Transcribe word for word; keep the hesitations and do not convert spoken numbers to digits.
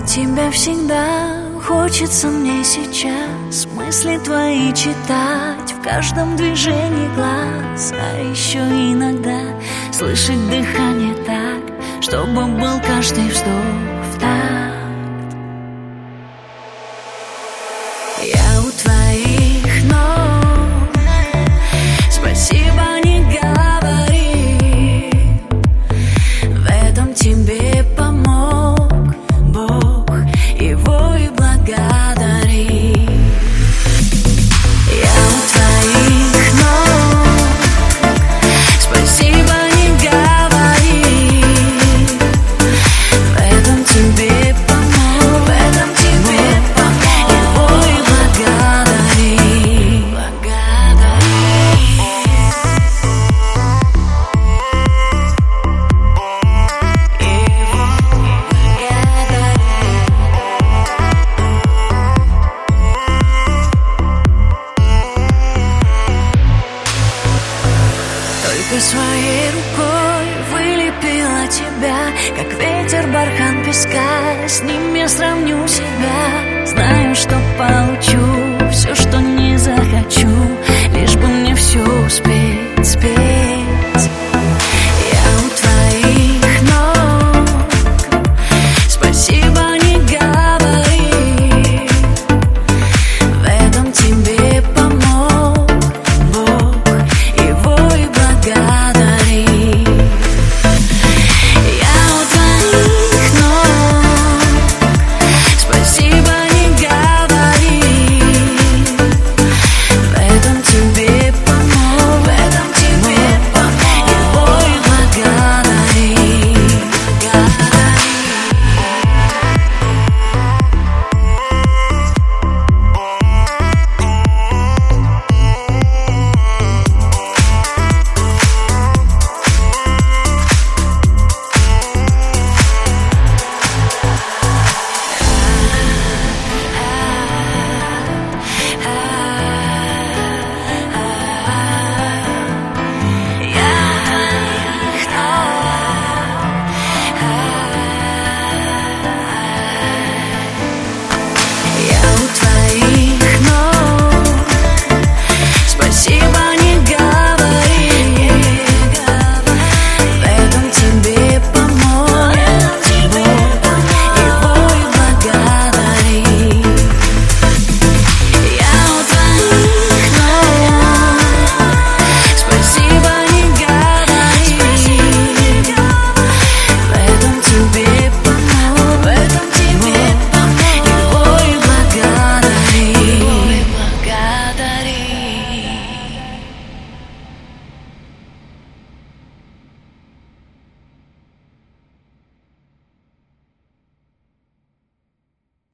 тебя всегда, хочется мне сейчас мысли твои читать в каждом движении глаз, а еще иногда слышать дыхание так, чтобы был каждый вздох в такт. Я у твоих ног, спасибо не говори, в этом тебе помог Бог, его и благодари. Я у твоих ног, спасибо не говори, в этом тебе помог, в этом тебе помог, его и благодари, благодари. Только своей рукой вылепила тебя, как ветер бархан песка, с ним я сравню себя. Знаю, что получу все, что не захочу, лишь бы мне все успеть.